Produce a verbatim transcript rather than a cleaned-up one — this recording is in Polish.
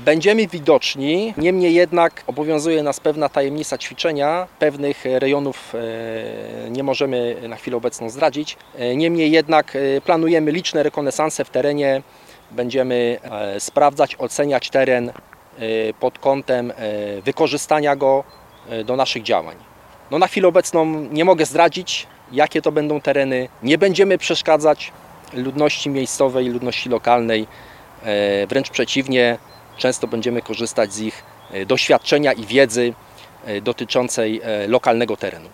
Będziemy widoczni, niemniej jednak obowiązuje nas pewna tajemnica ćwiczenia. Pewnych rejonów nie możemy na chwilę obecną zdradzić. Niemniej jednak planujemy liczne rekonesanse w terenie. Będziemy sprawdzać, oceniać teren pod kątem wykorzystania go do naszych działań. No na chwilę obecną nie mogę zdradzić, jakie to będą tereny. Nie będziemy przeszkadzać ludności miejscowej, ludności lokalnej. Wręcz przeciwnie, często będziemy korzystać z ich doświadczenia i wiedzy dotyczącej lokalnego terenu.